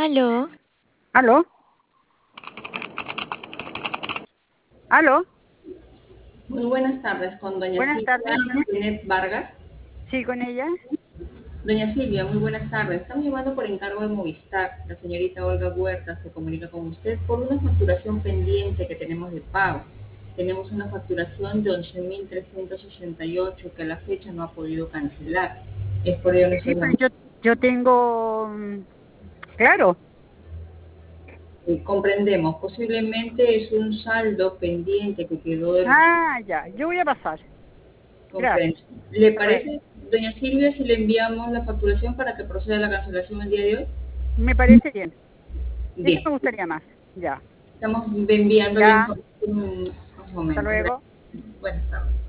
Aló, ¿Aló? ¿Aló? Muy buenas tardes, con doña Buenas Silvia tardes. Benet Vargas. Sí, con ella. Doña Silvia, muy buenas tardes. Estamos llamando por encargo de Movistar. La señorita Olga Huerta se comunica con usted por una facturación pendiente que tenemos de pago. Tenemos una facturación de 11.368 que a la fecha no ha podido cancelar. Es por ello que Sí, estoy pero llamando. yo tengo... Claro. Comprendemos, posiblemente es un saldo pendiente que quedó del... Ah, ya. Yo voy a pasar. Comprendo. Gracias. ¿Le Hasta luego. parece, doña Silvia, si le enviamos la facturación para que proceda la cancelación el día de hoy? Me parece bien. Eso Bien, me gustaría más. Ya. estamos enviando la Ya. información en un Hasta momento. luego. Buenas tardes.